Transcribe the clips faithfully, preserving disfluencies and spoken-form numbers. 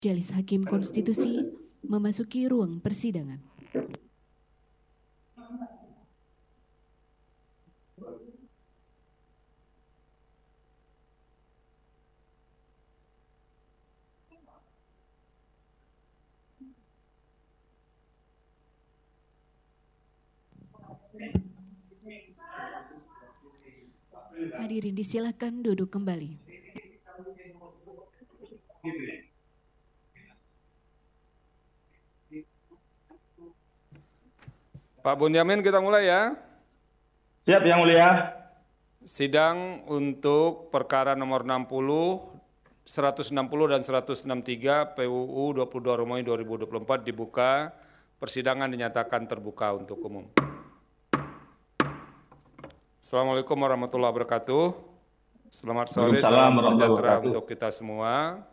Majelis Hakim Konstitusi memasuki ruang persidangan. Hadirin disilakan duduk kembali. Pak Bonyamin, kita mulai ya. Siap Yang Mulia. Sidang untuk perkara nomor enam puluh, seratus enam puluh dan seratus enam puluh tiga P U U dua puluh dua Romawi dua ribu dua puluh empat dibuka. Persidangan dinyatakan terbuka untuk umum. Assalamualaikum warahmatullahi wabarakatuh. Selamat sore, salam sejahtera untuk kita semua.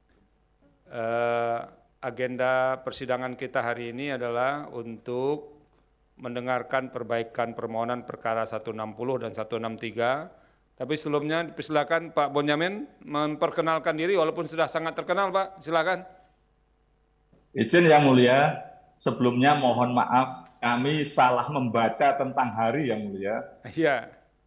Uh, agenda persidangan kita hari ini adalah untuk mendengarkan perbaikan permohonan perkara seratus enam puluh dan seratus enam puluh tiga. Tapi sebelumnya silakan Pak Bonyamin memperkenalkan diri walaupun sudah sangat terkenal, Pak. Silakan. Izin Yang Mulia, sebelumnya mohon maaf kami salah membaca tentang hari Yang Mulia. Iya.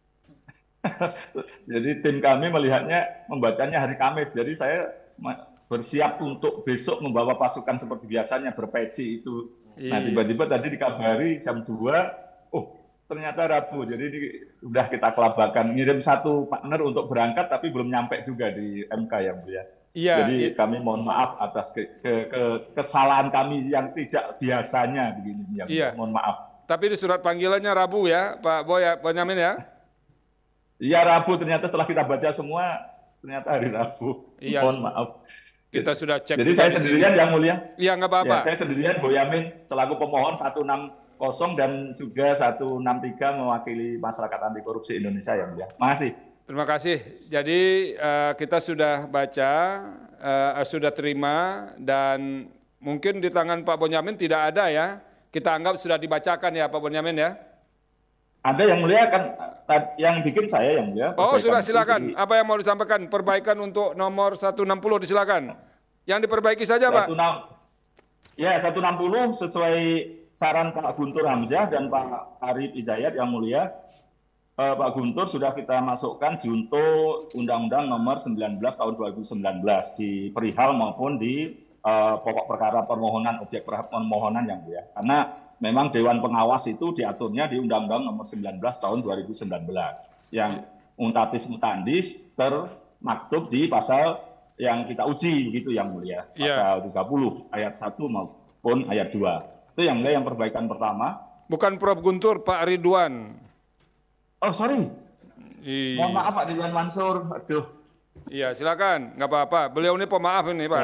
Jadi tim kami melihatnya membacanya hari Kamis. Jadi saya bersiap untuk besok membawa pasukan seperti biasanya berpeci itu. Nah tiba-tiba tadi dikabari jam dua, oh ternyata Rabu, jadi ini udah kita kelabakan, ngirim satu partner untuk berangkat tapi belum nyampe juga di M K Yang Mulia. Iya. Jadi iya. kami mohon maaf atas ke, ke, ke, kesalahan kami yang tidak biasanya begini. Yang iya. Mohon maaf. Tapi di surat panggilannya Rabu ya Pak Boy, Bonyamin ya? Iya Rabu, ternyata setelah kita baca semua, ternyata hari Rabu. Iya. Mohon maaf. Kita sudah cek. Jadi saya sendirian Yang Mulia. Iya nggak apa-apa. Ya, saya sendirian Boyamin selaku pemohon seratus enam puluh dan juga seratus enam puluh tiga mewakili masyarakat anti korupsi Indonesia Yang Mulia. Makasih. Terima kasih. Jadi uh, kita sudah baca, uh, sudah terima dan mungkin di tangan Pak Bonyamin tidak ada ya. Kita anggap sudah dibacakan ya Pak Bonyamin ya. Ada Yang Mulia kan yang bikin saya Yang Mulia. Oh sudah silakan. Apa yang mau disampaikan? Perbaikan untuk nomor seratus enam puluh disilakan. Yang diperbaiki saja Pak. Ya seratus enam puluh sesuai saran Pak Guntur Hamzah dan Pak Arif Hidayat Yang Mulia. Eh, Pak Guntur sudah kita masukkan junto Undang-Undang Nomor sembilan belas Tahun dua ribu sembilan belas di perihal maupun di eh, pokok perkara permohonan objek permohonan Yang Mulia. Karena memang Dewan Pengawas itu diaturnya di Undang-Undang Nomor sembilan belas Tahun dua ribu sembilan belas yang mutatis mutandis termaktub di pasal yang kita uji gitu Yang Mulia, pasal yeah. tiga puluh ayat satu maupun ayat dua. Itu Yang Mulia yang perbaikan pertama. Bukan Prof Guntur, Pak Ridwan. Oh sorry. Iya. Mohon maaf Pak Ridwan Mansur. Aduh. Iya silakan, nggak apa-apa. Beliau ini pemaaf ini Pak.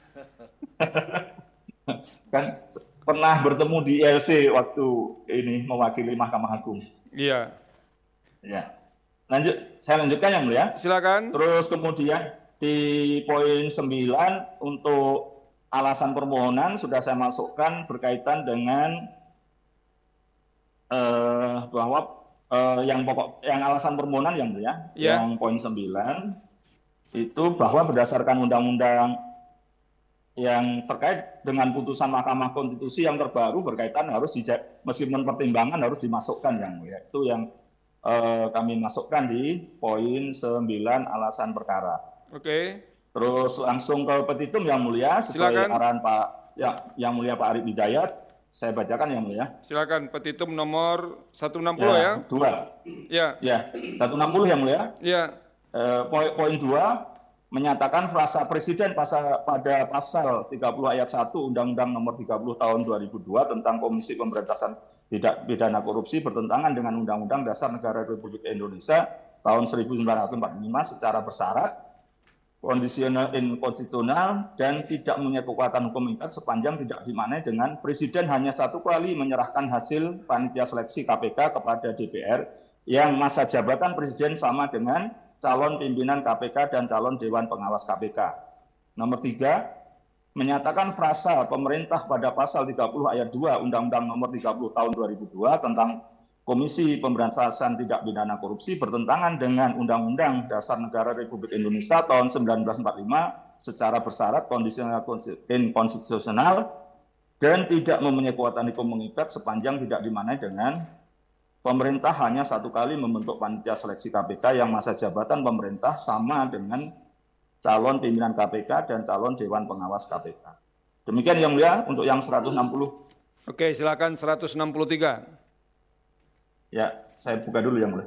Kan pernah bertemu di I L C waktu ini mewakili Mahkamah Agung. Iya. Ya. Lanjut, saya lanjutkan Yang Mulia. Silakan. Terus kemudian di poin sembilan untuk alasan permohonan sudah saya masukkan berkaitan dengan eh, bahwa eh, yang pokok yang alasan permohonan Yang Mulia, yeah. yang poin sembilan itu bahwa berdasarkan undang-undang yang terkait dengan putusan Mahkamah Konstitusi yang terbaru berkaitan harus dijak, meskipun pertimbangan harus dimasukkan Yang Mulia. Itu yang eh, kami masukkan di poin sembilan alasan perkara. Oke. Okay. Terus langsung ke petitum Yang Mulia sesuai Silakan. arahan Pak ya, Yang Mulia Pak Arif Hidayat. Saya bacakan Yang Mulia. Silakan petitum nomor seratus enam puluh ya. Ya. Dua. Ya. Ya. seratus enam puluh Yang Mulia. Ya. Eh, poin, poin dua menyatakan frasa Presiden pasal, pada pasal tiga puluh ayat satu Undang-Undang Nomor tiga puluh Tahun dua ribu dua tentang Komisi Pemberantasan Tindak Pidana Korupsi bertentangan dengan Undang-Undang Dasar Negara Republik Indonesia tahun seribu sembilan ratus empat puluh lima secara bersyarat, kondisional, inkonstitusional, dan tidak mempunyai kekuatan hukum mengikat sepanjang tidak dimaknai dengan Presiden hanya satu kali menyerahkan hasil panitia seleksi K P K kepada D P R yang masa jabatan Presiden sama dengan calon pimpinan K P K dan calon Dewan Pengawas K P K. Nomor tiga, menyatakan frasa pemerintah pada pasal tiga puluh ayat dua Undang-Undang Nomor tiga puluh Tahun dua ribu dua tentang Komisi Pemberantasan Tindak Pidana Korupsi bertentangan dengan Undang-Undang Dasar Negara Republik Indonesia tahun seribu sembilan ratus empat puluh lima secara bersyarat, kondisional, inkonstitusional, dan tidak mempunyai kekuatan hukum mengikat sepanjang tidak dimaknai dengan pemerintah hanya satu kali membentuk panitia seleksi K P K yang masa jabatan pemerintah sama dengan calon pimpinan K P K dan calon Dewan Pengawas K P K. Demikian Yang Mulia untuk yang seratus enam puluh. Oke, silakan seratus enam puluh tiga. Ya, saya buka dulu Yang Mulia.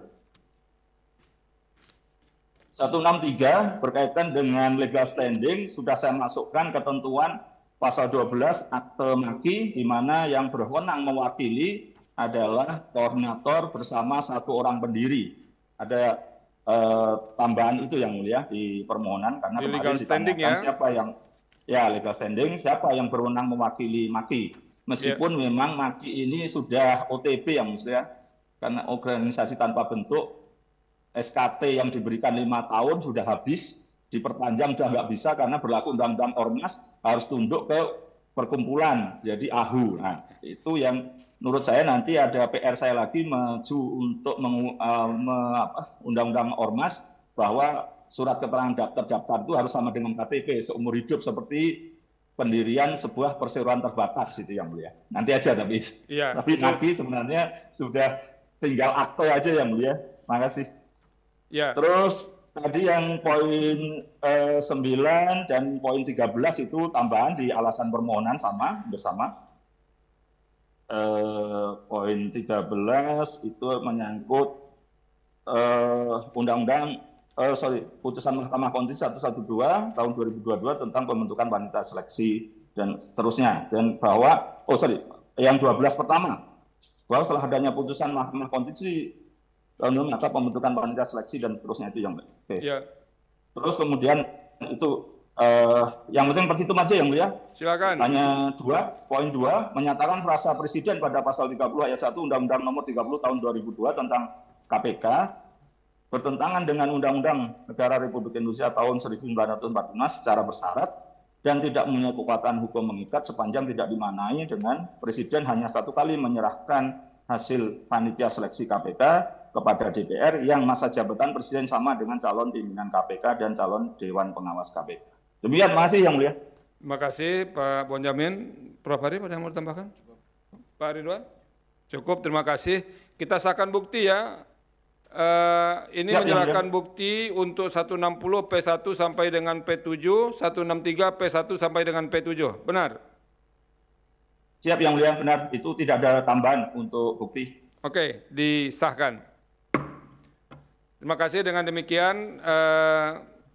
seratus enam puluh tiga berkaitan dengan legal standing, sudah saya masukkan ketentuan pasal dua belas akte maki, di mana yang berwenang mewakili adalah koordinator bersama satu orang pendiri. Ada eh, tambahan itu Yang Mulia di permohonan, karena di kemarin legal standing ditanyakan ya? siapa yang ya legal standing, siapa yang berwenang mewakili maki. Meskipun yeah. memang maki ini sudah O T P Yang Mulia, karena organisasi tanpa bentuk, S K T yang diberikan lima tahun sudah habis, diperpanjang sudah nggak bisa karena berlaku undang-undang ormas, harus tunduk ke perkumpulan, jadi A H U. Nah, itu yang menurut saya nanti ada P R saya lagi maju untuk meng, uh, me, apa, undang-undang ormas, bahwa surat keterangan daftar-daftar itu harus sama dengan K T P seumur hidup, seperti pendirian sebuah perseroan terbatas itu Yang Mulia. Nanti aja tapi, ya, tapi itu... nanti sebenarnya sudah tinggal akte aja Yang Mulia. Makasih. Ya. Terus tadi yang poin eh, sembilan dan poin tiga belas itu tambahan di alasan permohonan sama bersama. Eh, poin tiga belas itu menyangkut eh, undang-undang eh, sorry putusan Mahkamah Konstitusi seratus dua belas tahun dua ribu dua puluh dua tentang pembentukan panitia seleksi dan seterusnya, dan bahwa oh sorry yang dua belas pertama, bahwa setelah adanya putusan Mahkamah Konstitusi maka pembentukan panitia seleksi dan seterusnya itu Yang Mulia. Oke. Ya. Terus kemudian itu eh, yang penting petitum aja Yang Mulia. Silakan. Hanya dua, poin dua, menyatakan frasa presiden pada pasal tiga puluh ayat satu Undang-Undang Nomor tiga puluh Tahun dua ribu dua tentang K P K bertentangan dengan Undang-Undang Negara Republik Indonesia tahun seribu sembilan ratus empat puluh lima secara bersyarat dan tidak mempunyai kekuatan hukum mengikat sepanjang tidak dimaknai dengan presiden hanya satu kali menyerahkan hasil panitia seleksi K P K kepada D P R yang masa jabatan presiden sama dengan calon pimpinan K P K dan calon Dewan Pengawas K P K. Demikian, terima kasih Yang Mulia. Terima kasih Pak Bonyamin. Prof Hari, ada yang mau ditambahkan? Pak Ridwan? Cukup, terima kasih. Kita sahkan bukti ya. Uh, ini ya, menyerahkan ya, bukti untuk seratus enam puluh P satu sampai dengan P tujuh, seratus enam puluh tiga P satu sampai dengan P tujuh. Benar? Siap Yang Mulia, benar. Itu tidak ada tambahan untuk bukti. Oke, disahkan. Terima kasih. Dengan demikian eh,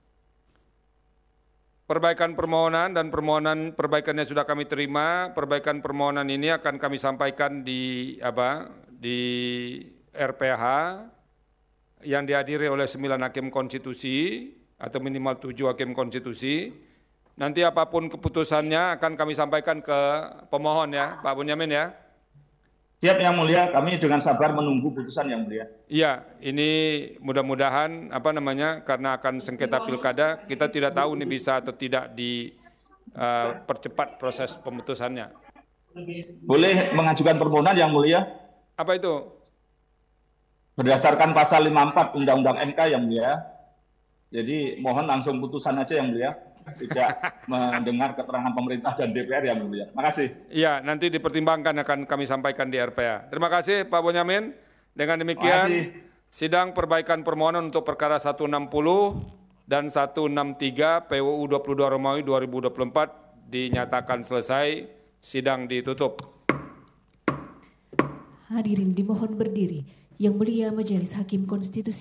perbaikan permohonan dan permohonan perbaikannya sudah kami terima. Perbaikan permohonan ini akan kami sampaikan di apa di R P H yang dihadiri oleh sembilan hakim konstitusi atau minimal tujuh hakim konstitusi. Nanti apapun keputusannya akan kami sampaikan ke pemohon ya, Pak Bonyamin ya. Siap Yang Mulia, kami dengan sabar menunggu putusan Yang Mulia. Iya, ini mudah-mudahan apa namanya, karena akan sengketa pilkada, kita tidak tahu ini bisa atau tidak dipercepat uh, proses pemutusannya. Boleh mengajukan permohonan Yang Mulia? Apa itu? Berdasarkan pasal lima puluh empat Undang-Undang M K Yang Mulia. Jadi mohon langsung putusan aja Yang Mulia. Tidak mendengar keterangan pemerintah dan D P R Yang Mulia. Terima kasih. Iya, nanti dipertimbangkan akan kami sampaikan di R P A. Terima kasih Pak Bonyamin. Dengan demikian, sidang perbaikan permohonan untuk perkara seratus enam puluh dan seratus enam puluh tiga P U U dua puluh dua Romawi dua ribu dua puluh empat dinyatakan selesai. Sidang ditutup. Hadirin dimohon berdiri. Yang Mulia Majelis Hakim Konstitusi.